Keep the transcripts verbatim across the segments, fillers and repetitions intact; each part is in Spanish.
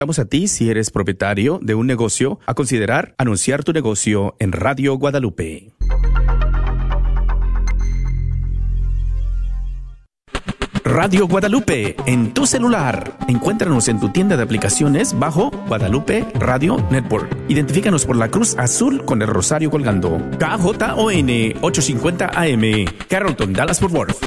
Vamos a ti, si eres propietario de un negocio, a considerar anunciar tu negocio en Radio Guadalupe. Radio Guadalupe, en tu celular. Encuéntranos en tu tienda de aplicaciones bajo Guadalupe Radio Network. Identifícanos por la cruz azul con el rosario colgando. K J O N ochocientos cincuenta A M, Carrollton, Dallas-Fort Worth.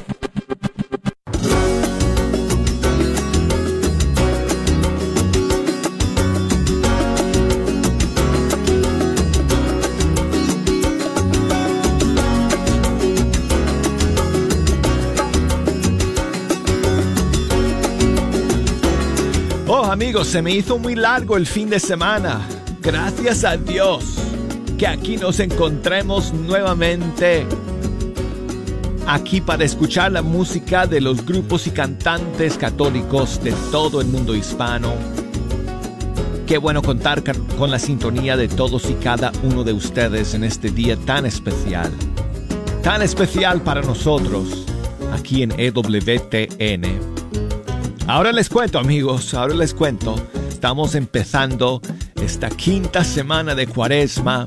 Amigos, se me hizo muy largo el fin de semana. Gracias a Dios que aquí nos encontremos nuevamente aquí para escuchar la música de los grupos y cantantes católicos de todo el mundo hispano. Qué bueno contar con la sintonía de todos y cada uno de ustedes en este día tan especial. Tan especial para nosotros aquí en E W T N. Ahora les cuento, amigos, ahora les cuento. Estamos empezando esta quinta semana de Cuaresma.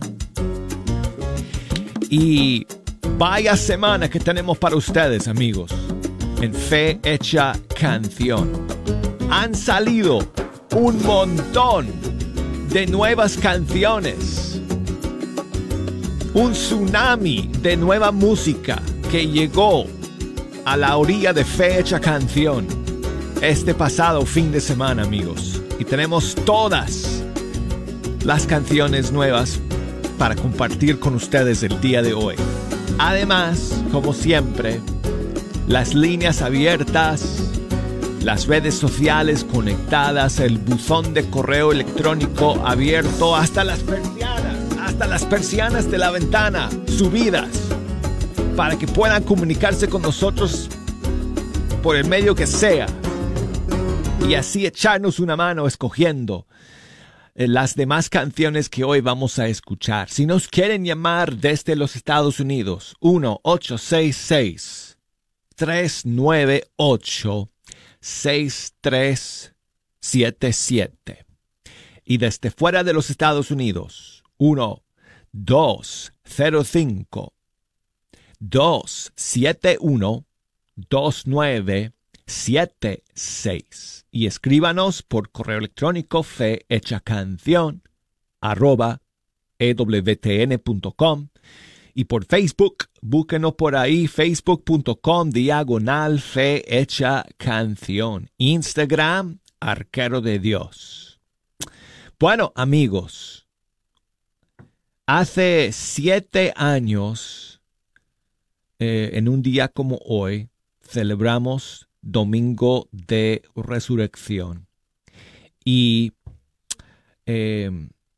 Y vaya semana que tenemos para ustedes, amigos, en Fe Hecha Canción. Han salido un montón de nuevas canciones. Un tsunami de nueva música que llegó a la orilla de Fe Hecha Canción este pasado fin de semana, amigos. Y tenemos todas las canciones nuevas para compartir con ustedes el día de hoy. Además, como siempre, las líneas abiertas, las redes sociales conectadas, el buzón de correo electrónico abierto, hasta las persianas, hasta las persianas de la ventana subidas, para que puedan comunicarse con nosotros por el medio que sea. Y así echarnos una mano escogiendo las demás canciones que hoy vamos a escuchar. Si nos quieren llamar desde los Estados Unidos, uno ocho seis seis, tres nueve ocho, seis tres siete siete. Y desde fuera de los Estados Unidos, uno dos cero cinco, dos siete uno, dos nueve siete seis. Y escríbanos por correo electrónico fehechacanción arroba ewtn punto com, y por Facebook, búsquenos por ahí, facebook punto com diagonal fehechacanción. Instagram, Arquero de Dios. Bueno, amigos, hace siete años, eh, en un día como hoy, celebramos Domingo de Resurrección. Y eh,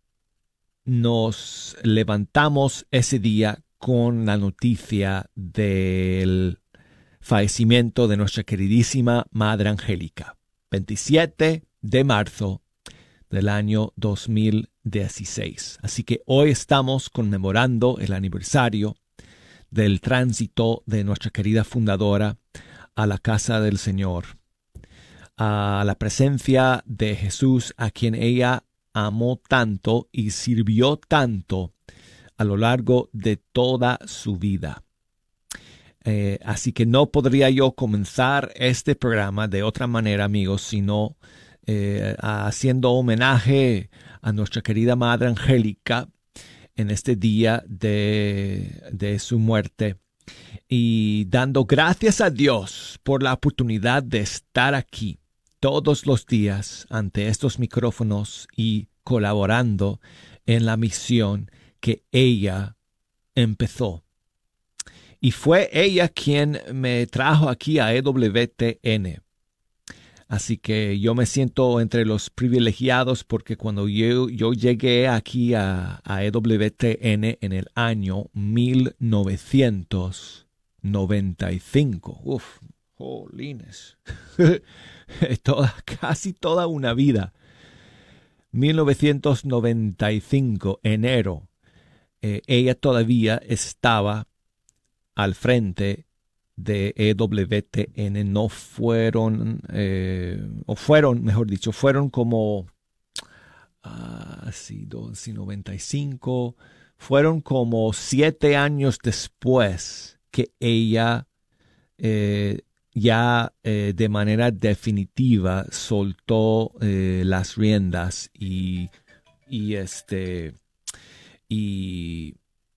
nos levantamos ese día con la noticia del fallecimiento de nuestra queridísima Madre Angélica. veintisiete de marzo del año dos mil dieciséis. Así que hoy estamos conmemorando el aniversario del tránsito de nuestra querida fundadora a la casa del Señor, a la presencia de Jesús, a quien ella amó tanto y sirvió tanto a lo largo de toda su vida. Eh, así que no podría yo comenzar este programa de otra manera, amigos, sino eh, haciendo homenaje a nuestra querida Madre Angélica en este día de, de su muerte. Y dando gracias a Dios por la oportunidad de estar aquí todos los días ante estos micrófonos y colaborando en la misión que ella empezó. Y fue ella quien me trajo aquí a E W T N. Así que yo me siento entre los privilegiados porque cuando yo, yo llegué aquí a, a E W T N en el año mil novecientos noventa y cinco. Uf, jolines. toda, casi toda una vida. mil novecientos noventa y cinco, enero. Eh, ella todavía estaba al frente de E W T N. No fueron, eh, o fueron, mejor dicho, fueron como casi dos y noventa y cinco. Fueron como siete años después que ella eh, ya eh, de manera definitiva soltó eh, las riendas y, y este y,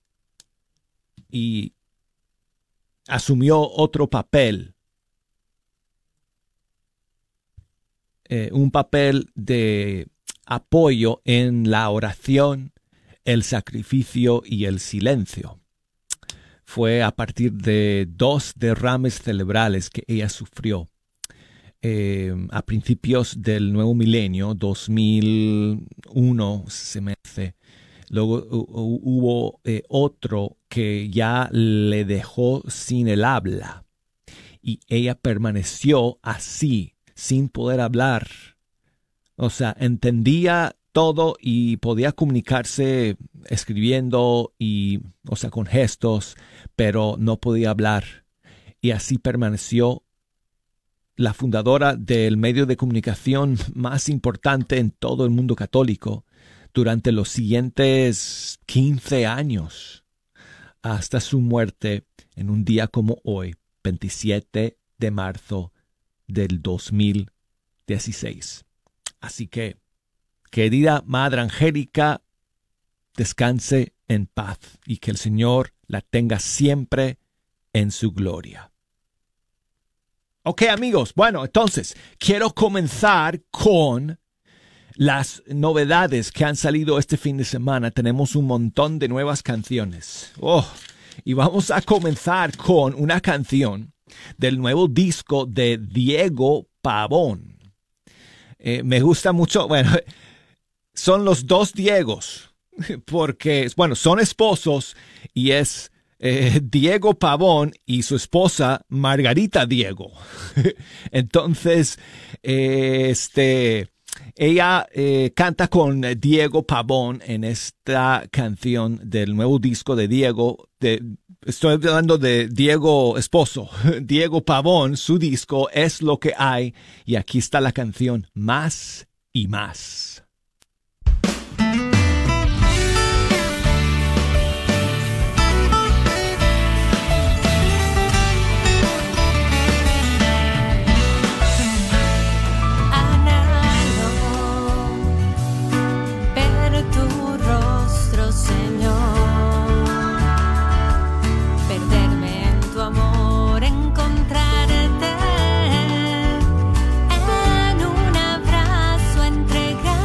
y asumió otro papel, eh, un papel de apoyo en la oración, el sacrificio y el silencio. Fue a partir de dos derrames cerebrales que ella sufrió eh, a principios del nuevo milenio, dos mil uno, se me hace. Luego uh, hubo eh, otro que ya le dejó sin el habla y ella permaneció así, sin poder hablar. O sea, entendía todo y podía comunicarse escribiendo y, o sea, con gestos, pero no podía hablar. Y así permaneció la fundadora del medio de comunicación más importante en todo el mundo católico durante los siguientes quince años, hasta su muerte en un día como hoy, veintisiete de marzo del dos mil dieciséis. Así que, querida Madre Angélica, descanse en paz y que el Señor la tenga siempre en su gloria. Ok, amigos, bueno, entonces quiero comenzar con las novedades que han salido este fin de semana. Tenemos un montón de nuevas canciones. Oh, y vamos a comenzar con una canción del nuevo disco de Diego Pavón. Eh, me gusta mucho, bueno, son los dos Diegos, porque, bueno, son esposos y es eh, Diego Pavón y su esposa Margarita Diego. Entonces, eh, este, ella eh, canta con Diego Pavón en esta canción del nuevo disco de Diego. De, estoy hablando de Diego esposo, Diego Pavón. Su disco Es lo que hay y aquí está la canción Más y Más. En un abrazo entregar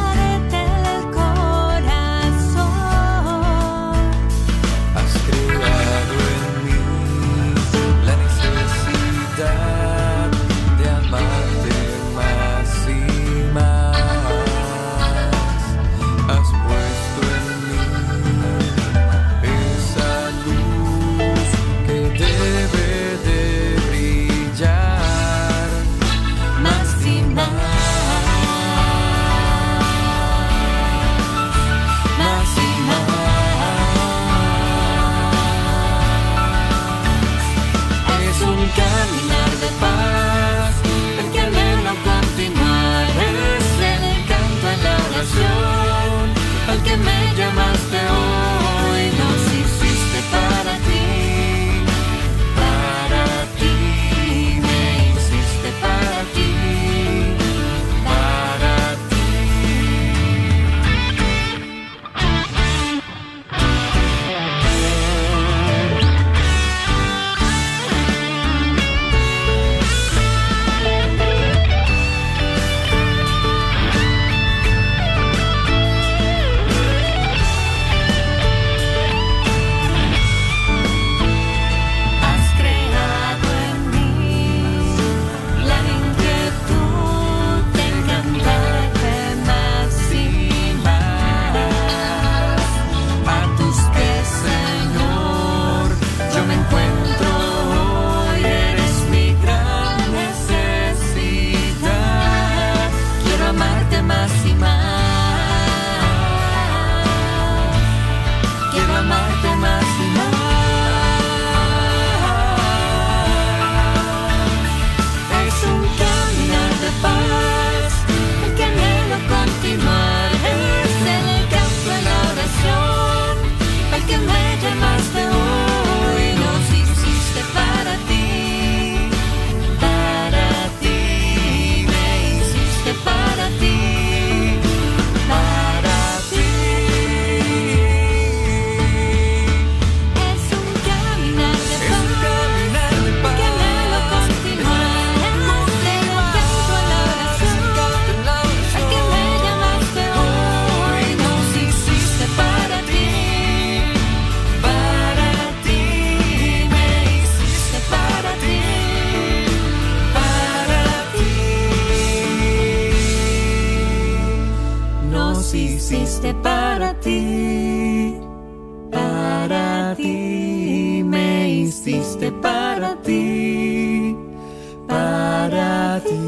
nos hiciste para ti, para ti, me hiciste para ti, para ti.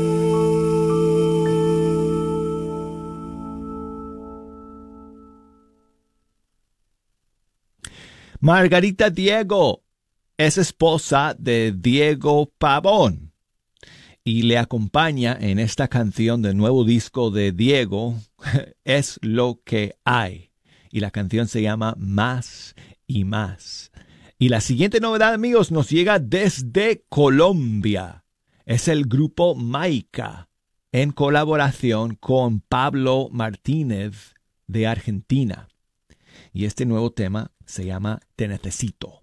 Margarita Diego es esposa de Diego Pavón y le acompaña en esta canción del nuevo disco de Diego, Es lo que hay. Y la canción se llama Más y Más. Y la siguiente novedad, amigos, nos llega desde Colombia. Es el grupo Maica en colaboración con Pablo Martínez de Argentina. Y este nuevo tema se llama Te Necesito.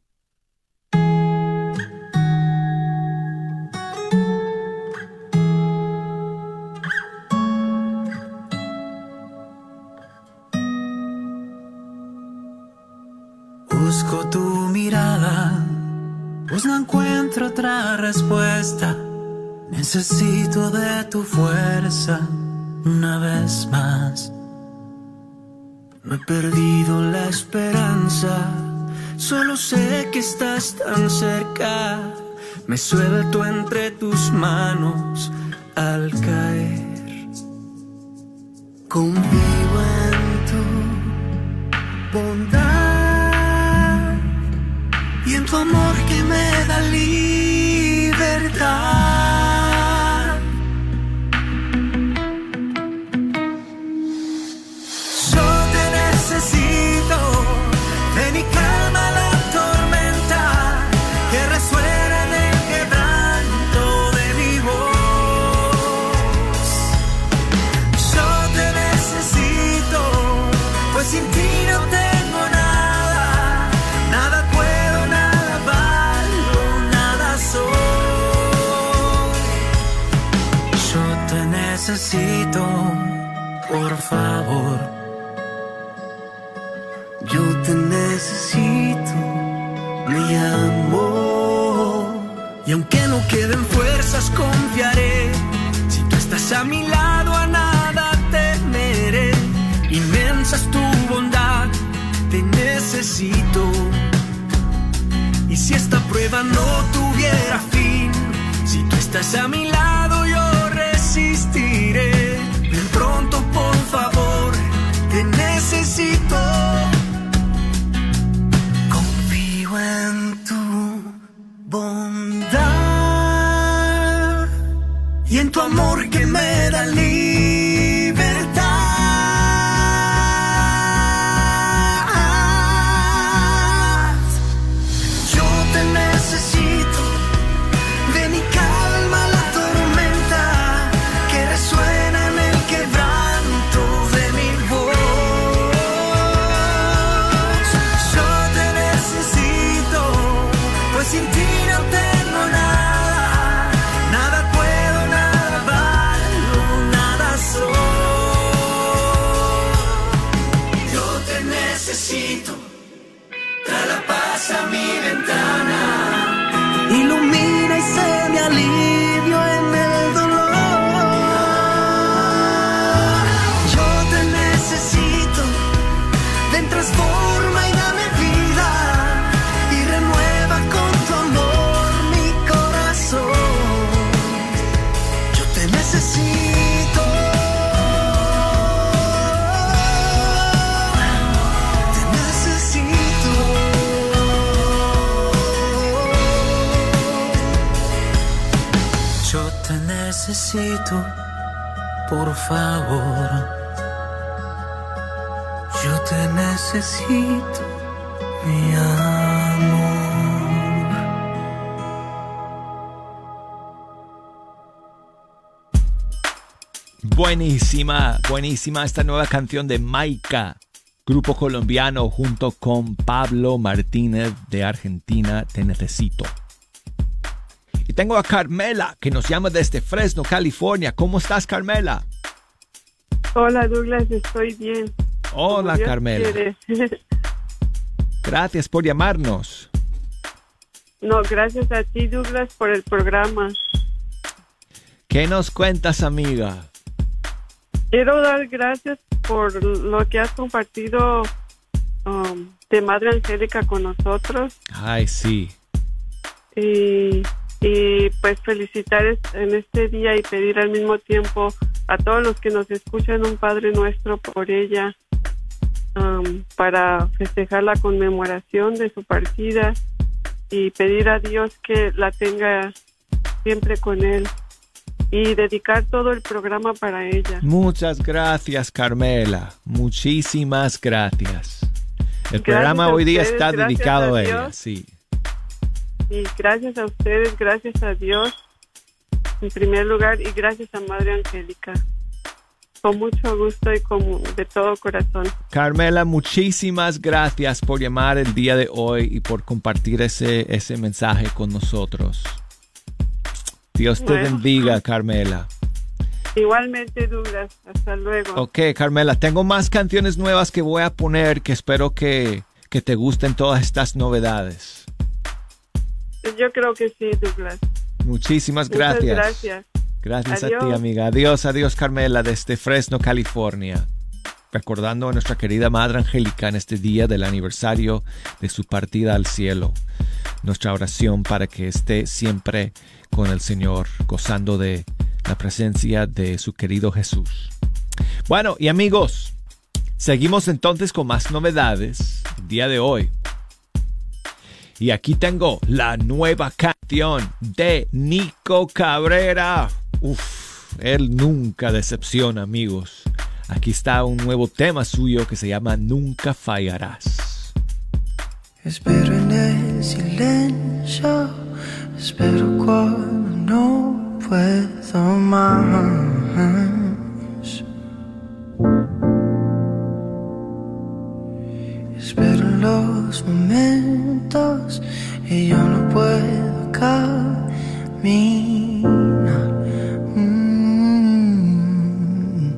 Busco tu mirada, pues no encuentro otra respuesta. Necesito de tu fuerza una vez más. No he perdido la esperanza, solo sé que estás tan cerca. Me suelto entre tus manos al caer. Confío en tu bondad y en tu amor que me da libertad. Necesito de mi calma la tormenta que resuena en el quebranto de mi voz. Yo te necesito, pues sin ti no tengo nada, nada puedo, nada valgo, nada soy. Yo te necesito, por favor. Yo te necesito, mi amor. Y aunque no queden fuerzas, confiaré. Si tú estás a mi lado, a nada temeré. Inmensa es tu bondad, te necesito. Y si esta prueba no tuviera fin, si tú estás a mi lado, yo resistiré. Ven pronto, por favor, te necesito. En tu bondad y en tu amor que me da libertad. Yo te necesito, de mi calma la tormenta que resuena en el quebranto de mi voz. Sin ti no tengo nada, nada puedo, nada valgo, nada soy. Yo te necesito, trae la paz a mi ventana, ilumina y sé mi alivio en el dolor. Yo te necesito, ven, transforma y dame vida y renueva con necesito, te necesito. Yo te necesito, por favor. Yo te necesito, mi amor. Buenísima, buenísima esta nueva canción de Maica, grupo colombiano junto con Pablo Martínez de Argentina, Te Necesito. Y tengo a Carmela, que nos llama desde Fresno, California. ¿Cómo estás, Carmela? Hola, Douglas, estoy bien. Hola, Carmela. Gracias por llamarnos. No, gracias a ti, Douglas, por el programa. ¿Qué nos cuentas, amiga? Quiero dar gracias por lo que has compartido um, de Madre Angélica con nosotros. Ay, sí. Y, y pues felicitar en este día y pedir al mismo tiempo a todos los que nos escuchan un Padre Nuestro por ella, um, para festejar la conmemoración de su partida y pedir a Dios que la tenga siempre con él y dedicar todo el programa para ella. Muchas gracias, Carmela. Muchísimas gracias. El Gracias programa a hoy día ustedes, está gracias dedicado a a ella, Dios. sí. Y gracias a ustedes, gracias a Dios en primer lugar y gracias a Madre Angélica. Con mucho gusto y con, de todo corazón. Carmela, muchísimas gracias por llamar el día de hoy y por compartir ese, ese mensaje con nosotros. Dios te Bueno. bendiga, Carmela. Igualmente, Douglas. Hasta luego. Ok, Carmela, tengo más canciones nuevas que voy a poner que espero que, que te gusten todas estas novedades. Yo creo que sí, Douglas. Muchísimas Muchas gracias. gracias. Gracias Adiós. a ti, amiga. Adiós, adiós, Carmela, desde Fresno, California. Recordando a nuestra querida Madre Angélica en este día del aniversario de su partida al cielo. Nuestra oración para que esté siempre con el Señor, gozando de la presencia de su querido Jesús. Bueno, y amigos, seguimos entonces con más novedades el día de hoy. Y aquí tengo la nueva canción de Nico Cabrera. Uf, él nunca decepciona, amigos. Aquí está un nuevo tema suyo que se llama Nunca Fallarás. Espero en el silencio, espero cuando no puedo más. Espero en los momentos y yo no puedo caminar. Mm.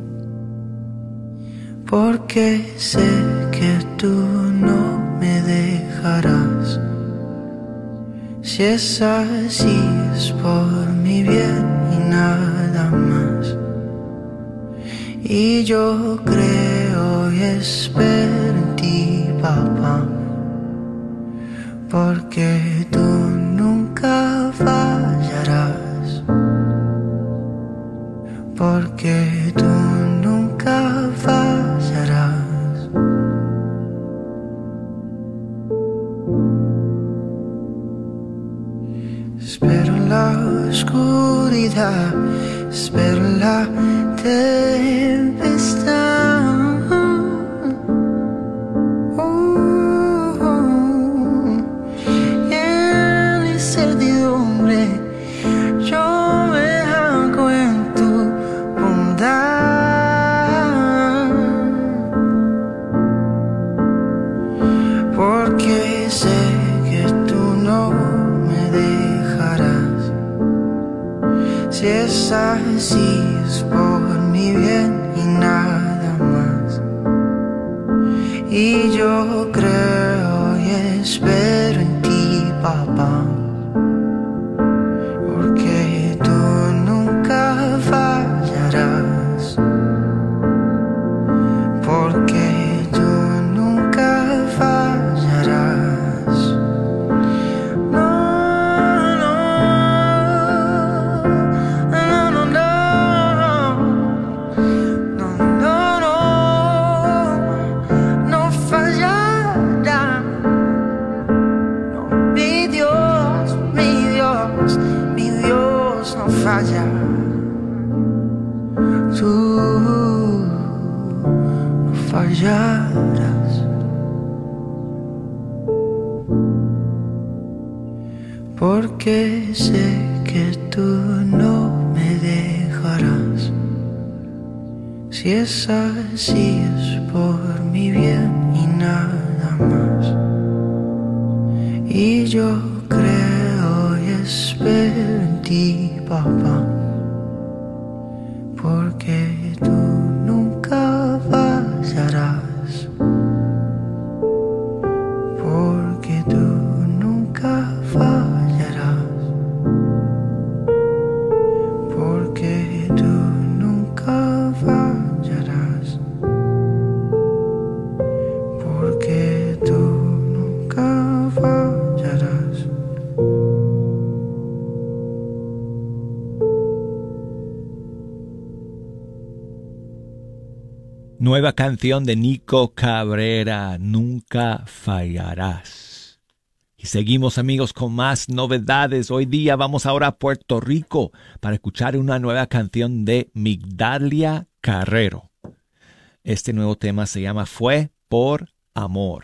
Porque sé que tú no me dejarás. Si es así es por mi bien y nada más. Y yo creo y espero en ti, papá, porque tú nunca fallarás, porque tú nunca fallarás. Espero en la oscuridad, espero en la tempestad. Uh, y en la incertidumbre yo me hago en tu bondad, porque sé que tú no me dejarás. Si es así es por mi bien y nada más. Y yo creo y espero en ti, papá, porque tú nunca fallarás, porque tú nunca fallarás. No, no, no, no, no, no, no, no, no fallará. No, mi Dios, mi Dios, mi Dios no falla. Tú no fallarás. Porque sé que tú no me dejarás. Si es así es por mi bien y nada más. Y yo creo y espero en ti, papá, porque tú nunca fallarás, porque tú nunca fallarás, porque tú nunca fallarás. Nueva canción de Nico Cabrera, Nunca Fallarás. Y seguimos, amigos, con más novedades. Hoy día vamos ahora a Puerto Rico para escuchar una nueva canción de Migdalia Carrero. Este nuevo tema se llama Fue por Amor.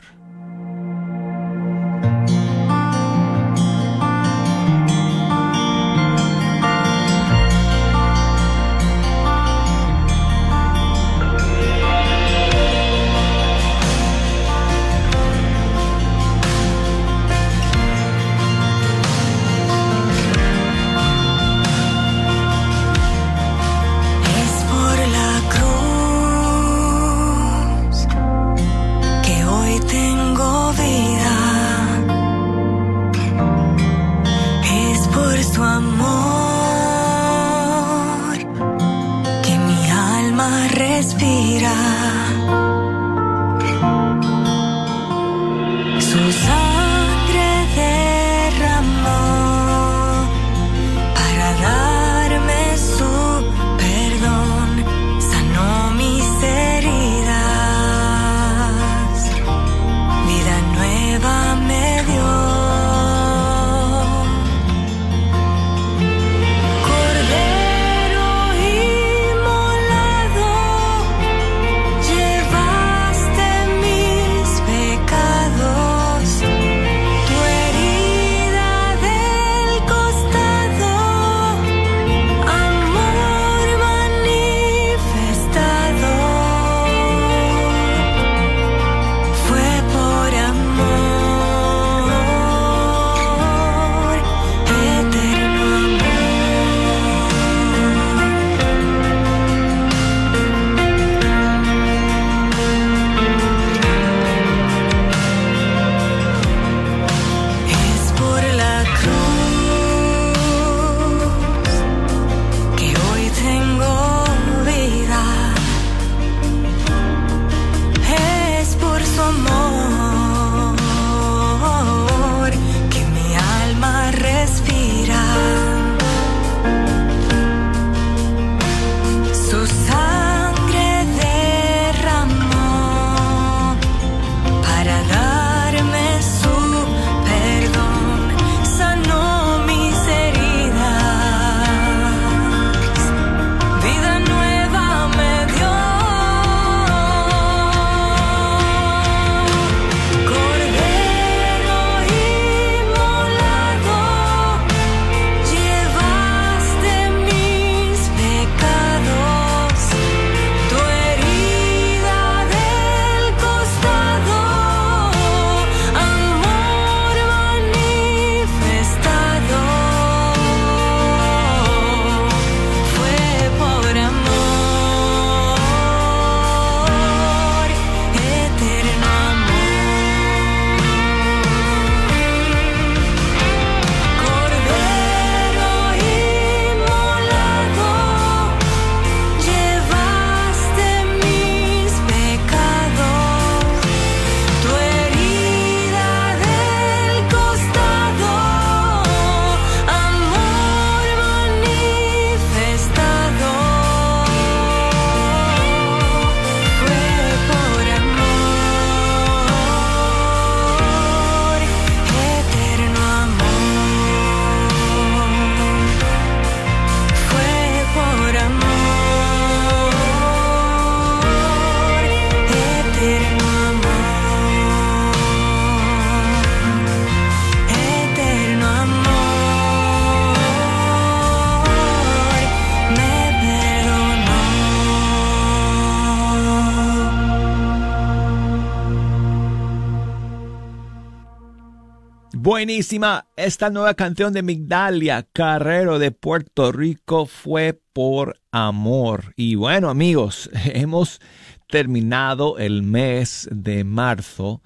Buenísima. Esta nueva canción de Migdalia Carrero de Puerto Rico, Fue por Amor. Y bueno, amigos, hemos terminado el mes de marzo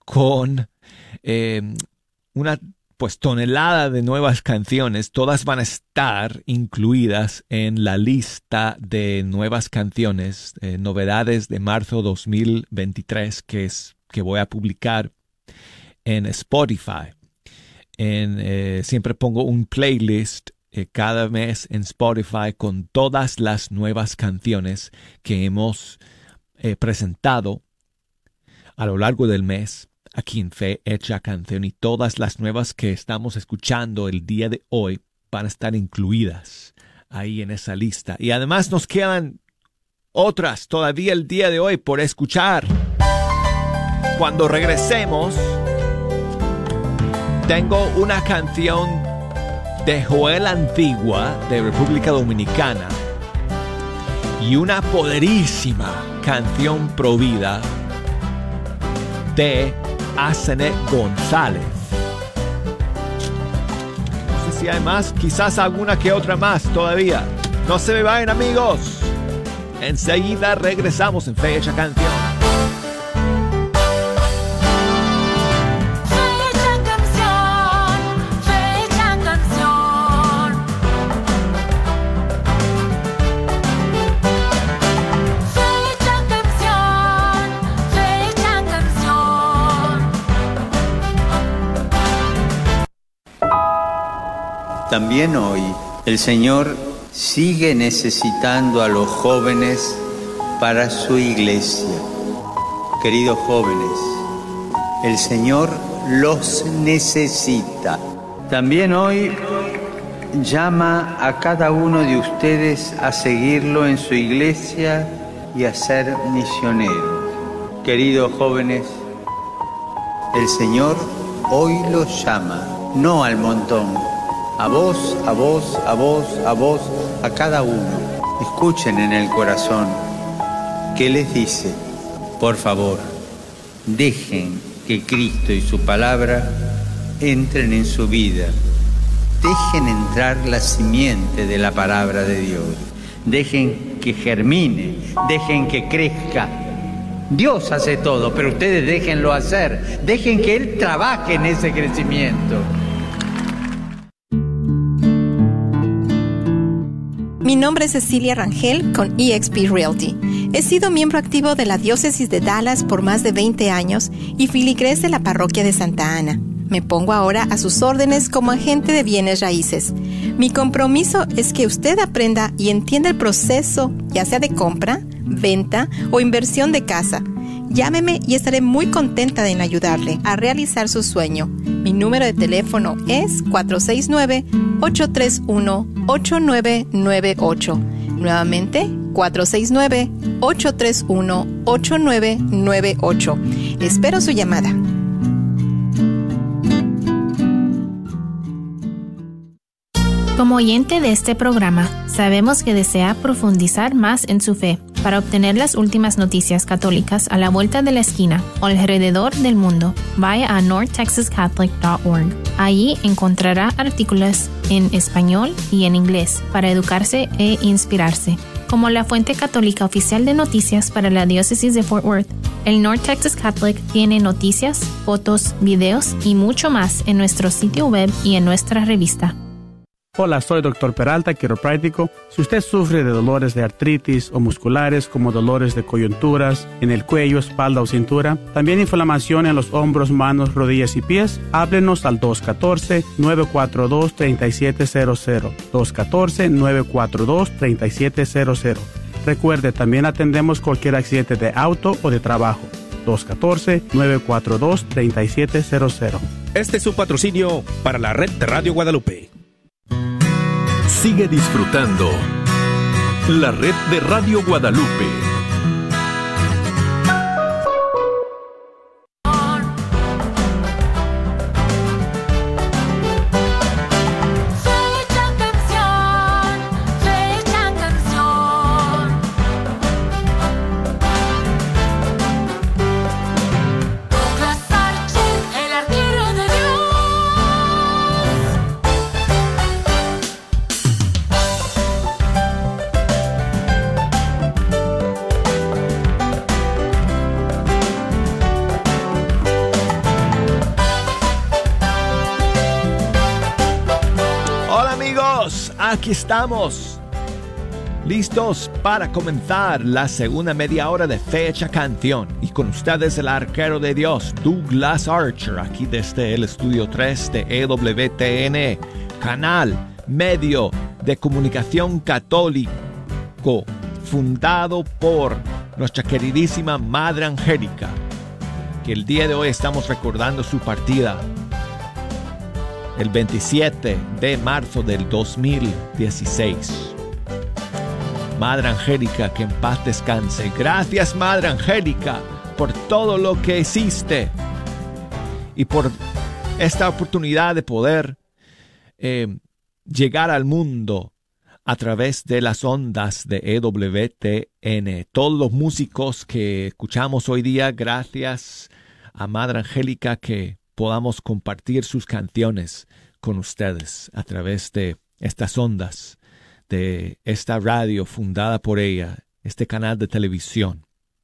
con eh, una pues tonelada de nuevas canciones. Todas van a estar incluidas en la lista de nuevas canciones, eh, novedades de marzo dos mil veintitrés que, es, que voy a publicar en Spotify. En, eh, siempre pongo un playlist eh, cada mes en Spotify con todas las nuevas canciones que hemos eh, presentado a lo largo del mes aquí en Fe Hecha Canción, y todas las nuevas que estamos escuchando el día de hoy van a estar incluidas ahí en esa lista. Y además nos quedan otras todavía el día de hoy por escuchar. Cuando regresemos, tengo una canción de Joel Antigua de República Dominicana y una poderísima canción provida de Asenet González. No sé si hay más, quizás alguna que otra más todavía. No se me vayan, amigos. Enseguida regresamos en Fe Hecha Canción. También hoy el Señor sigue necesitando a los jóvenes para su iglesia. Queridos jóvenes, el Señor los necesita. También hoy llama a cada uno de ustedes a seguirlo en su iglesia y a ser misioneros. Queridos jóvenes, el Señor hoy los llama, no al montón. A vos, a vos, a vos, a vos, a cada uno. Escuchen en el corazón qué les dice. Por favor, dejen que Cristo y su palabra entren en su vida. Dejen entrar la simiente de la palabra de Dios. Dejen que germine, dejen que crezca. Dios hace todo, pero ustedes déjenlo hacer. Dejen que Él trabaje en ese crecimiento. Mi nombre es Cecilia Rangel con E X P Realty. He sido miembro activo de la Diócesis de Dallas por más de veinte años y filigrés de la Parroquia de Santa Ana. Me pongo ahora a sus órdenes como agente de bienes raíces. Mi compromiso es que usted aprenda y entienda el proceso, ya sea de compra, venta o inversión de casa. Llámeme y estaré muy contenta en ayudarle a realizar su sueño. Mi número de teléfono es cuatro seis nueve, ocho tres uno, ocho nueve nueve ocho. Nuevamente, cuatro seis nueve, ocho tres uno, ocho nueve nueve ocho. Espero su llamada. Como oyente de este programa, sabemos que desea profundizar más en su fe. Para obtener las últimas noticias católicas a la vuelta de la esquina o alrededor del mundo, vaya a north texas catholic dot org. Allí encontrará artículos en español y en inglés para educarse e inspirarse. Como la fuente católica oficial de noticias para la diócesis de Fort Worth, el North Texas Catholic tiene noticias, fotos, videos y mucho más en nuestro sitio web y en nuestra revista. Hola, soy doctor Peralta, quiropráctico. Si usted sufre de dolores de artritis o musculares como dolores de coyunturas en el cuello, espalda o cintura, también inflamación en los hombros, manos, rodillas y pies, háblenos al dos uno cuatro, nueve cuatro dos, tres siete cero cero. dos uno cuatro, nueve cuatro dos, tres siete cero cero. Recuerde, también atendemos cualquier accidente de auto o de trabajo. dos uno cuatro, nueve cuatro dos, tres siete cero cero. Este es su patrocinio para la red de Radio Guadalupe. Sigue disfrutando la red de Radio Guadalupe. Aquí estamos, listos para comenzar la segunda media hora de Fe Hecha Canción. Y con ustedes el arquero de Dios, Douglas Archer, aquí desde el estudio tres de E W T N, canal medio de comunicación católico, fundado por nuestra queridísima Madre Angélica, que el día de hoy estamos recordando su partida el veintisiete de marzo del dos mil dieciséis. Madre Angélica, que en paz descanse. Gracias, Madre Angélica, por todo lo que hiciste y por esta oportunidad de poder eh, llegar al mundo a través de las ondas de E W T N. Todos los músicos que escuchamos hoy día, gracias a Madre Angélica, que podamos compartir sus canciones con ustedes a través de estas ondas, de esta radio fundada por ella, este canal de televisión,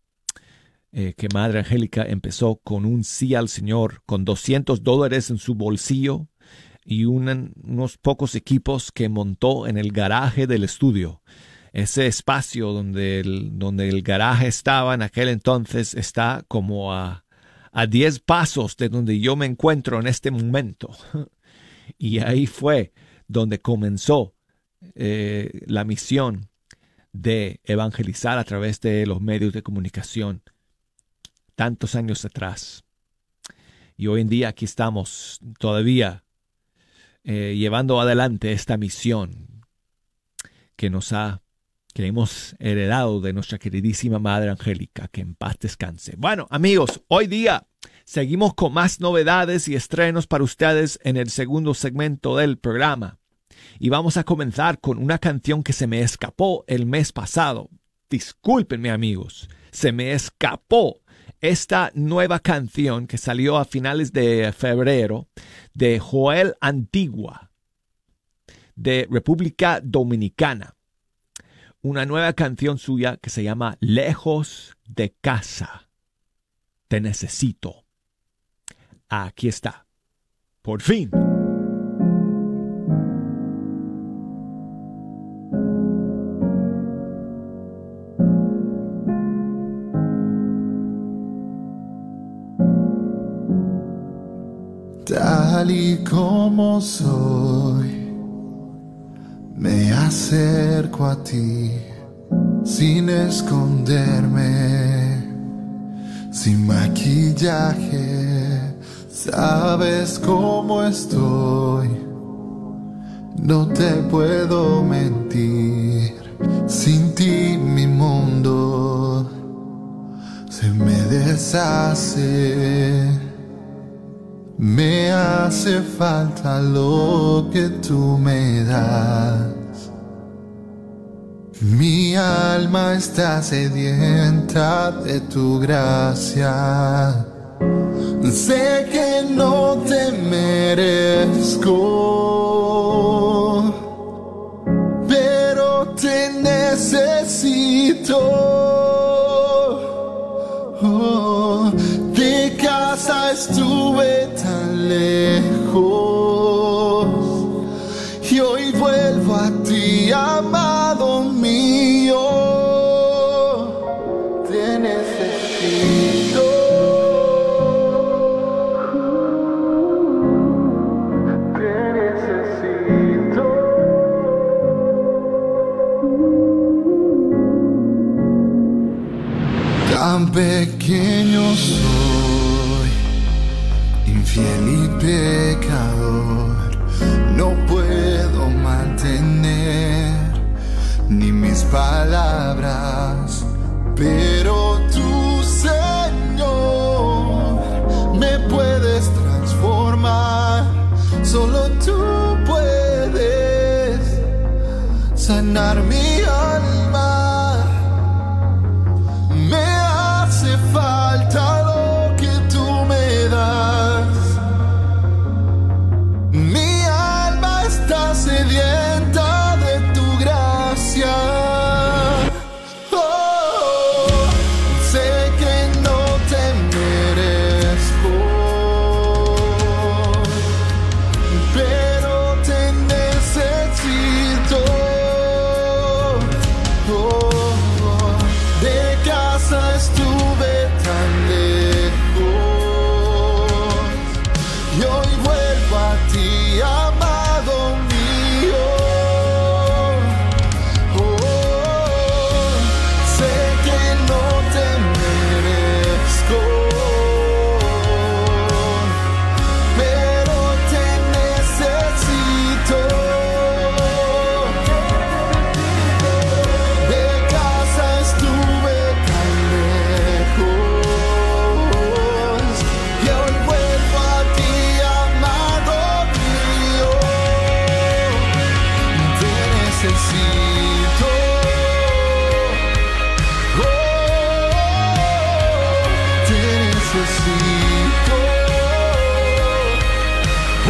eh, que Madre Angélica empezó con un sí al Señor, con doscientos dólares en su bolsillo y un, unos pocos equipos que montó en el garaje del estudio. Ese espacio donde el, donde el garaje estaba en aquel entonces está como a, a diez pasos de donde yo me encuentro en este momento. Y ahí fue donde comenzó eh, la misión de evangelizar a través de los medios de comunicación tantos años atrás. Y hoy en día aquí estamos todavía eh, llevando adelante esta misión que nos ha, que hemos heredado de nuestra queridísima Madre Angélica, que en paz descanse. Bueno, amigos, hoy día seguimos con más novedades y estrenos para ustedes en el segundo segmento del programa. Y vamos a comenzar con una canción que se me escapó el mes pasado. Discúlpenme, amigos, se me escapó esta nueva canción que salió a finales de febrero de Joel Antigua, de República Dominicana. Una nueva canción suya que se llama Lejos de Casa. Te necesito. Aquí está. Por fin. Tal y como soy, me acerco a ti sin esconderme, sin maquillaje. Sabes cómo estoy, no te puedo mentir. Sin ti mi mundo se me deshace. Me hace falta lo que tú me das. Mi alma está sedienta de tu gracia. Sé que no te merezco, pero te necesito. Oh, de casa estuve tan lejos y hoy vuelvo a ti, amado mío. Te necesito. Te necesito. Tan pequeño soy, infiel y pecador, no puedo mantener ni mis palabras, pero tú, Señor, me puedes transformar. Solo tú puedes sanar mi alma. Me hace falta lo que tú me das. Mi alma está sedienta de tu gracia. Oh, sé que no te merezco, pero te necesito. te necesito. Oh,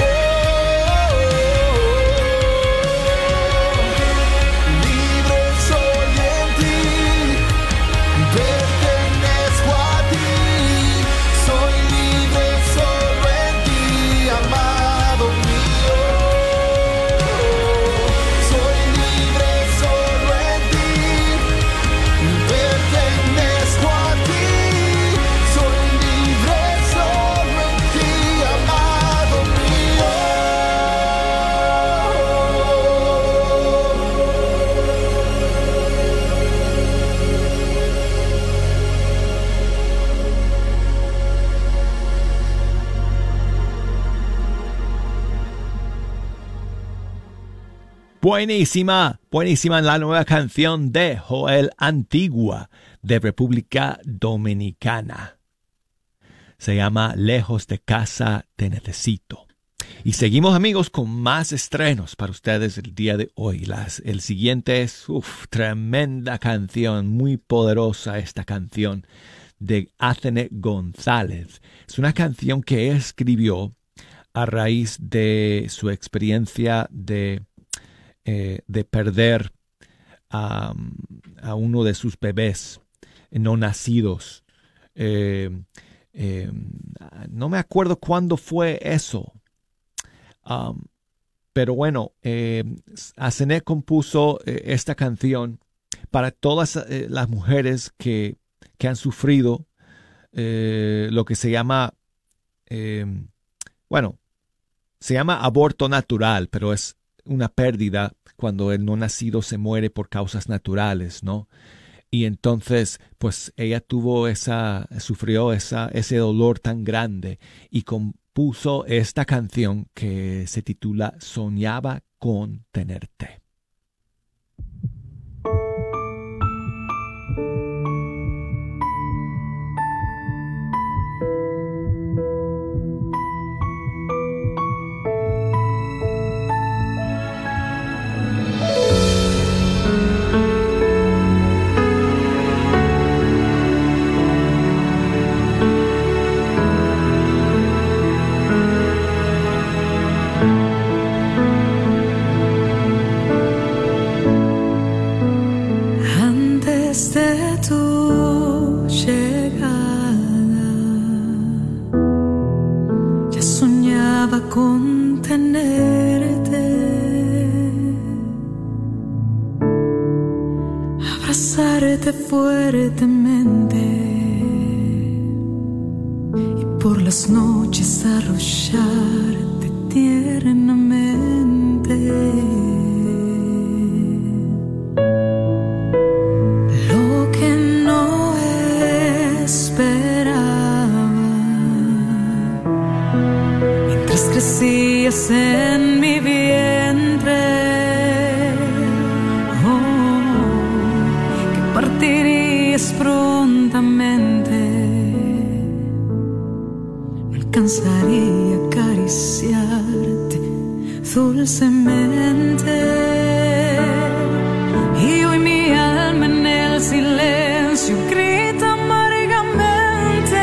libre soy en ti, pertenezco a ti, soy libre solo en ti, amado mío. Soy libre solo en ti, pertenezco a ti, soy libre solo en ti, amado mío. Buenísima, buenísima la nueva canción de Joel Antigua de República Dominicana. Se llama Lejos de casa te necesito. Y seguimos, amigos, con más estrenos para ustedes el día de hoy. Las, el siguiente es, uf, tremenda canción, muy poderosa esta canción de Athene González. Es una canción que escribió a raíz de su experiencia de Eh, de perder um, a uno de sus bebés no nacidos. Eh, eh, no me acuerdo cuándo fue eso. Um, pero bueno, eh, Athene compuso eh, esta canción para todas eh, las mujeres que, que han sufrido eh, lo que se llama, eh, bueno, se llama aborto natural, pero es una pérdida cuando el no nacido se muere por causas naturales, ¿no? Y entonces, pues ella tuvo esa, sufrió esa, ese dolor tan grande y compuso esta canción que se titula Soñaba con tenerte. Desde tu llegada ya soñaba con tenerte, abrazarte fuertemente y por las noches arrullarte tiernamente. Crecías en mi vientre, oh, que partirías prontamente, no alcanzaría a acariciarte dulcemente. Y hoy mi alma en el silencio grita amargamente: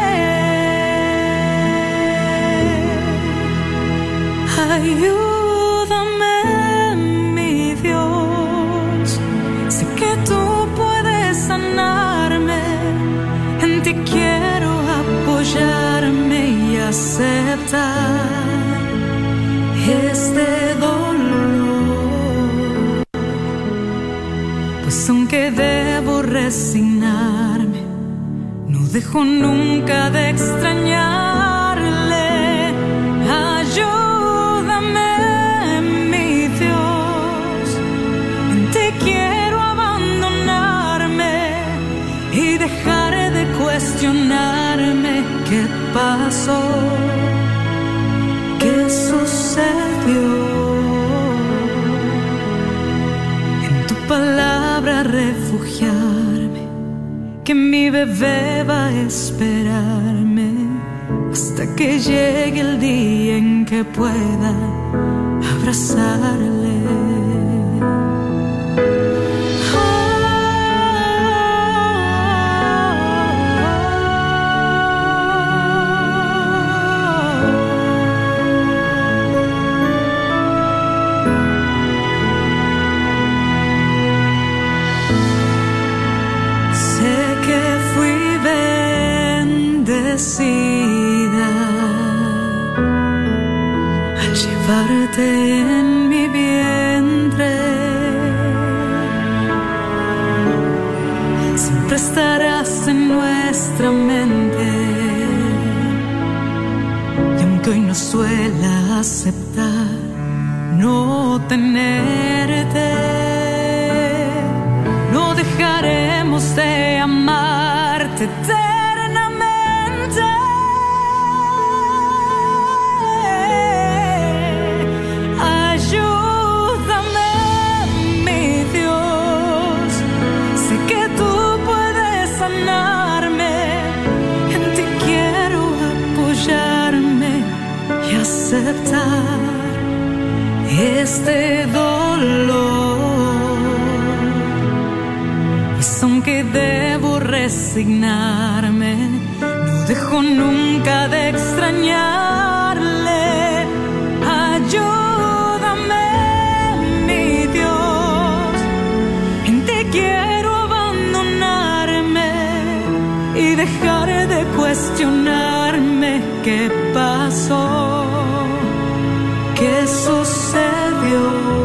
ayúdame, mi Dios, sé que tú puedes sanarme, en ti quiero apoyarme y aceptar este dolor, pues aunque debo resignarme, no dejo nunca de extrañarle. Ayúdame, mi Dios, en ti quiero abandonarme y dejar de cuestionarme qué pasó, qué sucedió. En tu palabra refugiarme, que mi bebé va a esperarme hasta que llegue el día en que pueda abrazarle. Oh, bendecida al llevarte en mi vientre. Siempre estarás en nuestra mente, y aunque hoy no suela aceptar no tenerte, no dejaremos de amarte eternamente. Ayúdame, mi Dios, sé que tú puedes sanarme, en ti quiero apoyarme y aceptar este dolor. Pues aunque debo resignarme, no dejo nunca de extrañarle. Ayúdame, mi Dios, en ti quiero abandonarme y dejar de cuestionarme qué pasó, qué sucedió.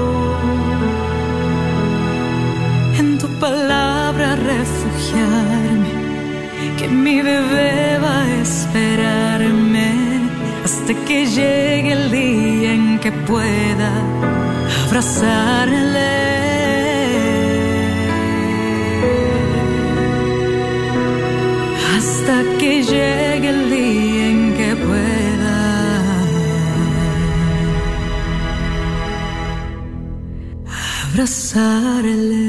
En tu palabra refugiarme, que mi bebé va a esperarme hasta que llegue el día en que pueda abrazarle. Hasta que llegue el día en que pueda abrazarle.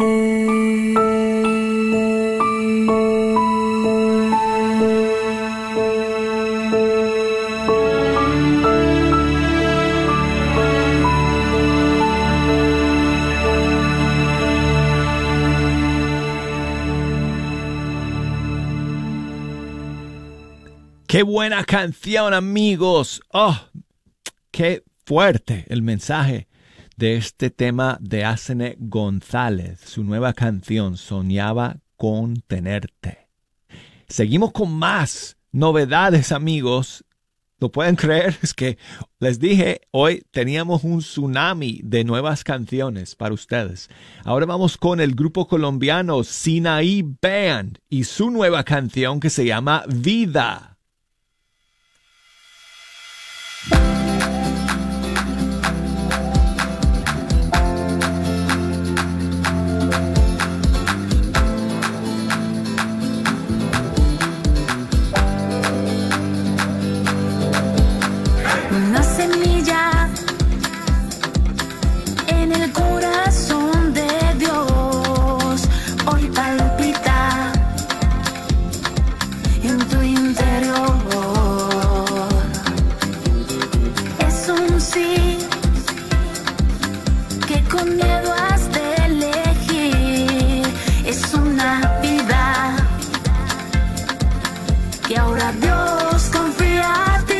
¡Qué buena canción, amigos! ¡Oh! ¡Qué fuerte el mensaje de este tema de Asene González! Su nueva canción, Soñaba con tenerte. Seguimos con más novedades, amigos. ¿Lo pueden creer? Es que les dije, hoy teníamos un tsunami de nuevas canciones para ustedes. Ahora vamos con el grupo colombiano Sinaí Band y su nueva canción que se llama Vida. Una semilla en el corazón de Dios hoy palpita en tu interior. Es un sí que con miedo has de elegir. Es una vida que ahora Dios confía a ti.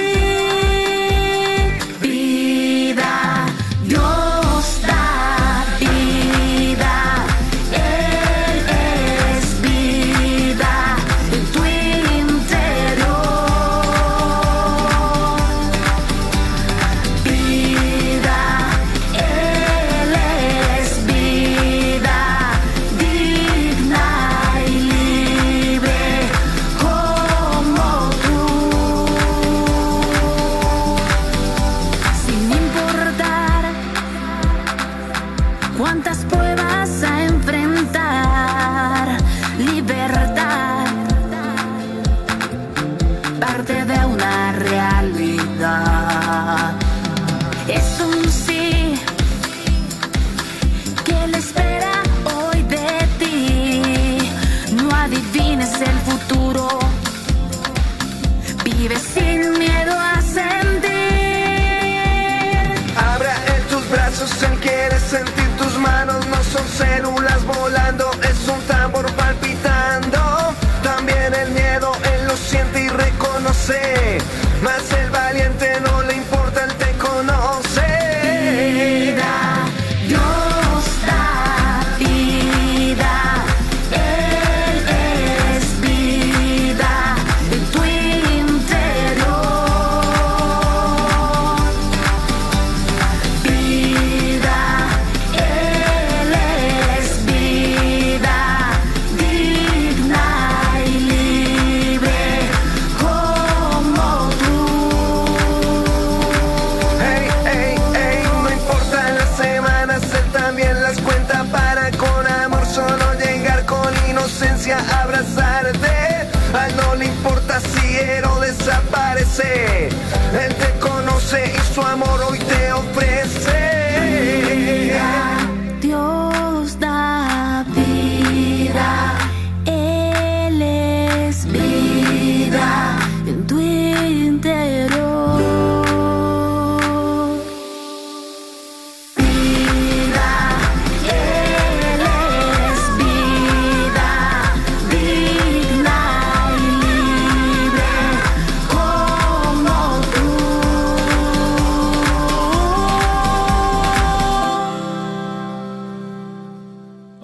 Células volando, es un tambor palpitando. También el miedo él lo siente y reconoce, mas el valiente no le importa, él te conoce. Vida, Dios da vida, Él es vida en tu interior.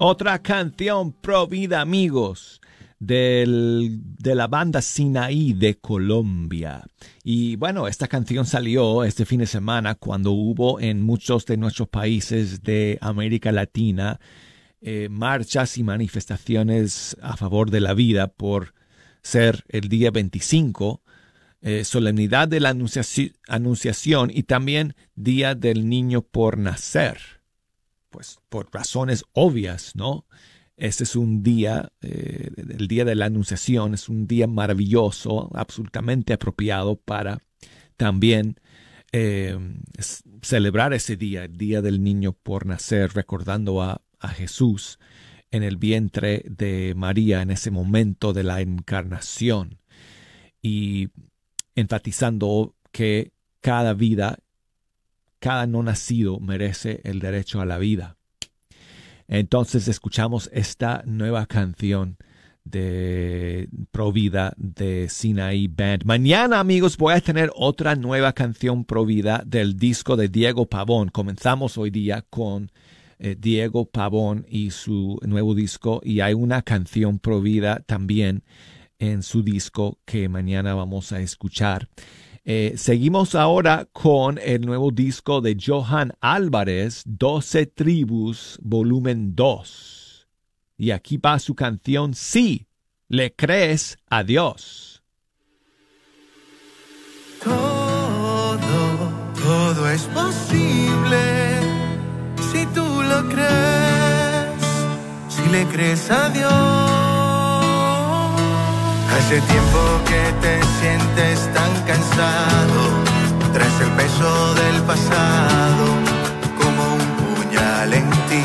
Otra canción pro vida, amigos, del, de la banda Sinaí de Colombia. Y bueno, esta canción salió este fin de semana cuando hubo en muchos de nuestros países de América Latina eh, marchas y manifestaciones a favor de la vida por ser el día veinticinco, eh, solemnidad de la anunciaci- anunciación y también Día del Niño por Nacer. Pues por razones obvias, ¿no? Este es un día, eh, el día de la Anunciación, es un día maravilloso, absolutamente apropiado para también eh, celebrar ese día, el Día del Niño por Nacer, recordando a, a Jesús en el vientre de María en ese momento de la encarnación y enfatizando que cada vida, cada no nacido merece el derecho a la vida. Entonces escuchamos esta nueva canción de Pro Vida de Sinaí Band. Mañana, amigos, voy a tener otra nueva canción Pro Vida del disco de Diego Pavón. Comenzamos hoy día con eh, Diego Pavón y su nuevo disco, y hay una canción Pro Vida también en su disco que mañana vamos a escuchar. Eh, seguimos ahora con el nuevo disco de Johan Álvarez, doce Tribus, volumen dos. Y aquí va su canción, Sí, le crees a Dios. Todo, todo es posible si tú lo crees, si le crees a Dios. Hace tiempo que te sientes tan cansado, traes el peso del pasado como un puñal en ti.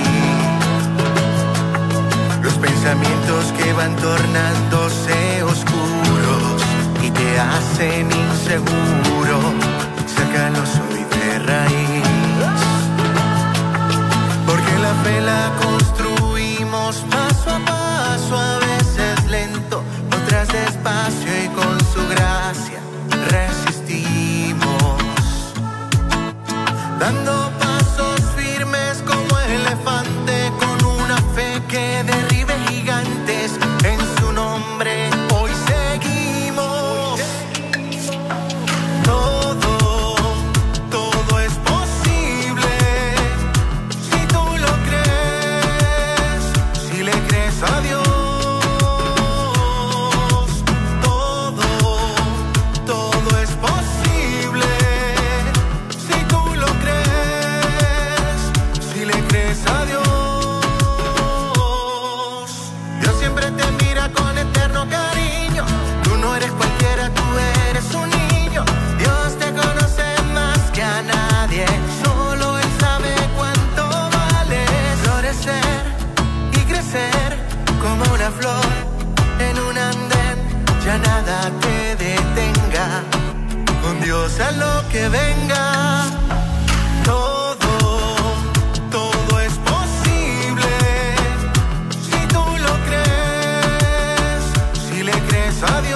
Los pensamientos que van tornándose oscuros y te hacen inseguro, sácalos hoy de raíz. Porque la fe la construimos paso a paso, a veces lento, otras despacio, y con su gracia resistimos, dando pasos firmes como elefante, con una fe que derribe gigantes. En su nombre hoy seguimos. Todo, todo es posible si tú lo crees, si le crees a Dios. Como una flor en un andén, ya nada te detenga, con Dios a lo que venga. Todo, todo es posible si tú lo crees, si le crees a Dios.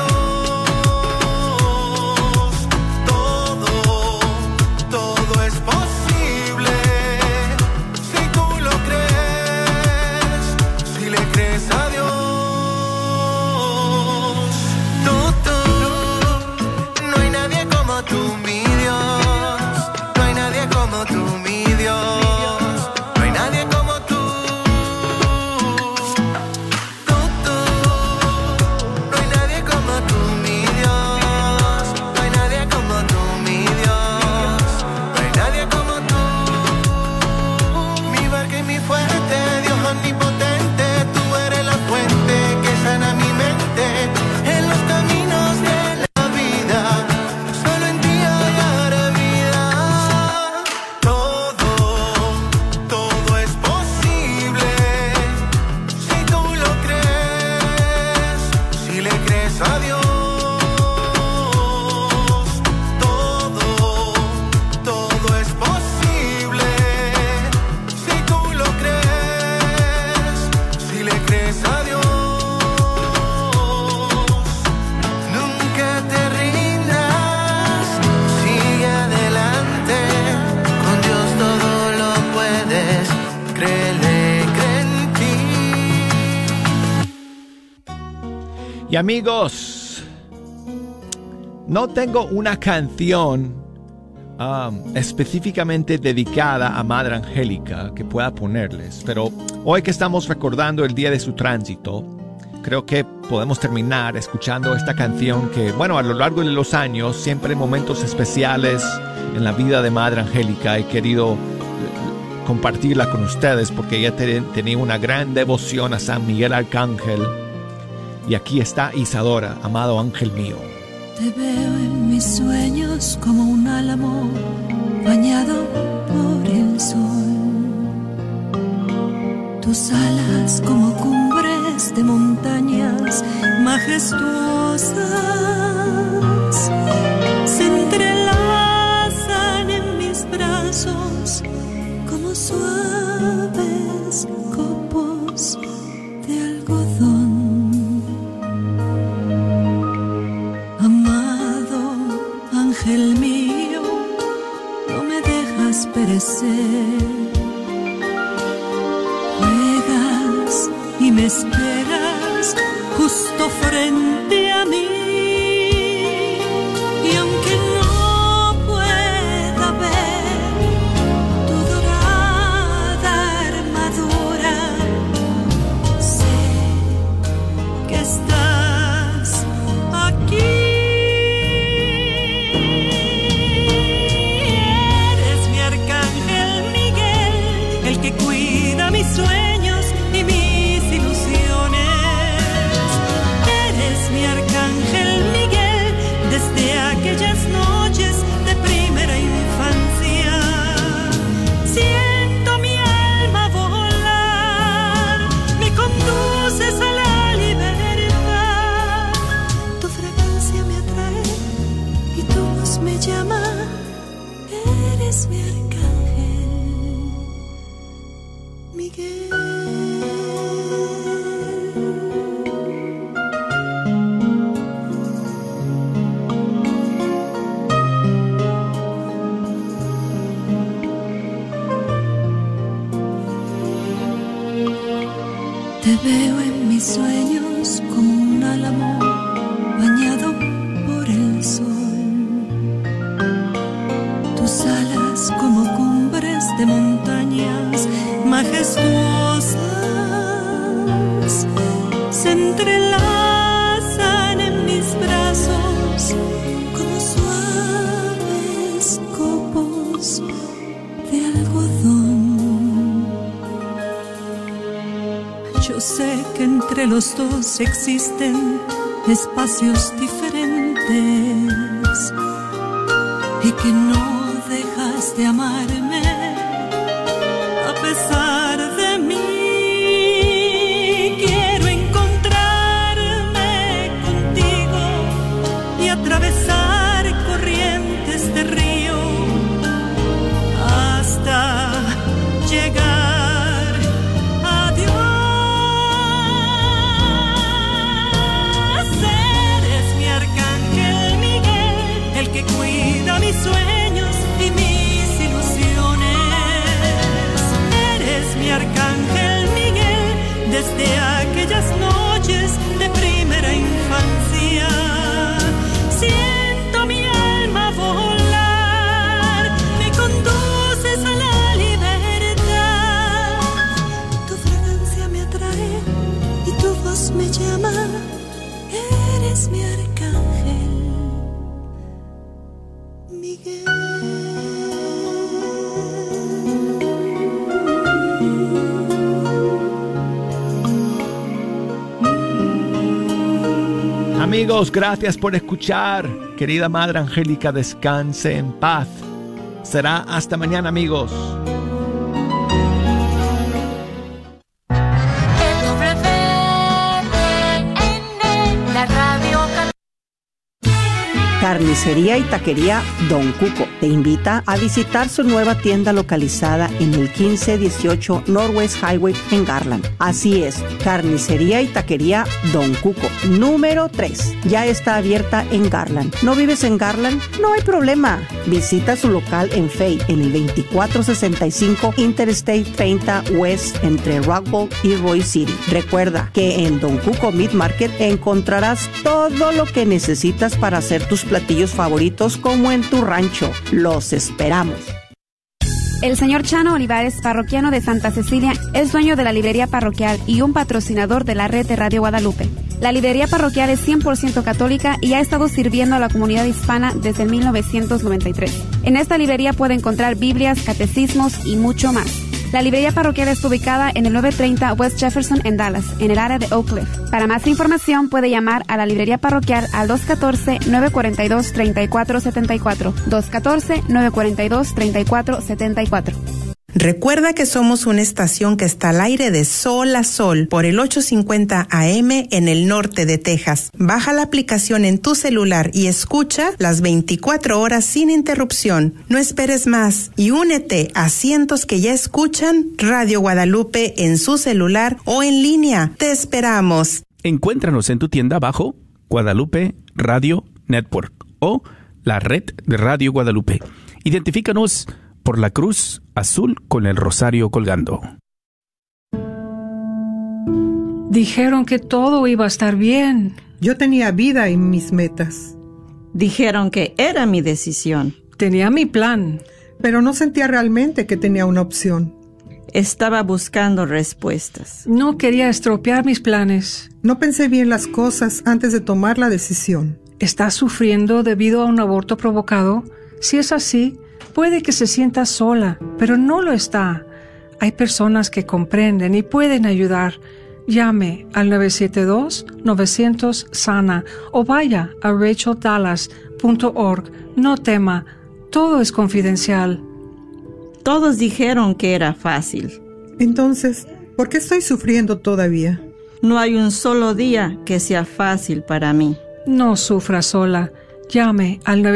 Todo, todo es posible si tú lo crees, si le crees a Dios. Tú, tú, no hay nadie como tú, mi Dios. No hay nadie como tú, mi Dios. No hay nadie como tú. Tú, tú, no hay nadie como tú, mi Dios. No hay nadie como tú, mi Dios. No hay nadie como tú. Mi barca y mi fuerte, Dios omnipotente. Tú eres la fuente que sana mi mente. En los caminos de la vida, solo en ti hay Y amigos, no tengo una canción um, específicamente dedicada a Madre Angélica que pueda ponerles, pero hoy que estamos recordando el día de su tránsito, creo que podemos terminar escuchando esta canción que, bueno, a lo largo de los años, siempre en momentos especiales en la vida de Madre Angélica he querido compartirla con ustedes porque ella te, tenía una gran devoción a San Miguel Arcángel. Y aquí está Isadora, amado ángel mío. Te veo en mis sueños como un álamo bañado por el sol. Tus alas como cumbres de montañas majestuosas se entrelazan en mis brazos como suaves copos de algodón. Amado ángel mío, no me dejas perecer. Juegas y me esperas justo frente a mí. Y aunque no pueda ver tu dorada armadura, sé que estás aquí. Eres mi arcángel Miguel, el que cuida mis sueños y mis ilusiones. Eres mi arcángel Miguel desde aquellas noches de primera infancia. Siento mi alma volar, me conduces a la libertad. Tu fragancia me atrae y tu voz me llama. Eres mi arcángel Miguel. Te veo en mis sueños como un álamo bañado por el sol. Tus alas como cumbres de montañas majestuosas se entrelazan en mis brazos como suaves copos de algodón. Yo sé que entre los dos existen espacios diferentes y que no dejas de amarme a pesar de mí. Quiero encontrarme contigo y atravesar corrientes de río hasta llegar. Cuida mis sueños y mis ilusiones. Eres mi arcángel Miguel desde aquellas noches de primera infancia. Siento mi alma volar, me conduces a la libertad. Tu fragancia me atrae y tu voz me llama. Eres mi arcángel Miguel. Amigos, gracias por escuchar. Querida Madre Angélica, descanse en paz. Será hasta mañana, amigos. Carnicería y Taquería Don Cuco te invita a visitar su nueva tienda localizada en el quince dieciocho Northwest Highway en Garland. Así es, Carnicería y Taquería Don Cuco, número tres. Ya está abierta en Garland. ¿No vives en Garland? No hay problema. Visita su local en Fay, en el veinticuatro sesenta y cinco Interstate treinta West entre Rockville y Roy City. Recuerda que en Don Cuco Meat Market encontrarás todo lo que necesitas para hacer tus platillos favoritos como en tu rancho. Los esperamos. El señor Chano Olivares, parroquiano de Santa Cecilia, es dueño de la librería parroquial y un patrocinador de la red de Radio Guadalupe. La librería parroquial es cien por ciento católica y ha estado sirviendo a la comunidad hispana desde mil novecientos noventa y tres. En esta librería puede encontrar Biblias, catecismos y mucho más. La librería parroquial está ubicada en el novecientos treinta West Jefferson en Dallas, en el área de Oak Cliff. Para más información puede llamar a la librería parroquial al dos uno cuatro, nueve cuatro dos, tres cuatro siete cuatro, dos uno cuatro, nueve cuatro dos, tres cuatro siete cuatro. Recuerda que somos una estación que está al aire de sol a sol por el ochocientos cincuenta A M en el norte de Texas. Baja la aplicación en tu celular y escucha las veinticuatro horas sin interrupción. No esperes más y únete a cientos que ya escuchan Radio Guadalupe en su celular o en línea. Te esperamos. Encuéntranos en tu tienda bajo Guadalupe Radio Network o la red de Radio Guadalupe. Identifícanos por la cruz azul con el rosario colgando. Dijeron que todo iba a estar bien. Yo tenía vida en mis metas. Dijeron que era mi decisión. Tenía mi plan. Pero no sentía realmente que tenía una opción. Estaba buscando respuestas. No quería estropear mis planes. No pensé bien las cosas antes de tomar la decisión. ¿Estás sufriendo debido a un aborto provocado? Si es así, puede que se sienta sola, pero no lo está. Hay personas que comprenden y pueden ayudar. Llame al nueve siete dos, nueve cero cero, S A N A o vaya a rachel dallas punto org. No tema, todo es confidencial. Todos dijeron que era fácil. Entonces, ¿por qué estoy sufriendo todavía? No hay un solo día que sea fácil para mí. No sufra sola. Llame al nueve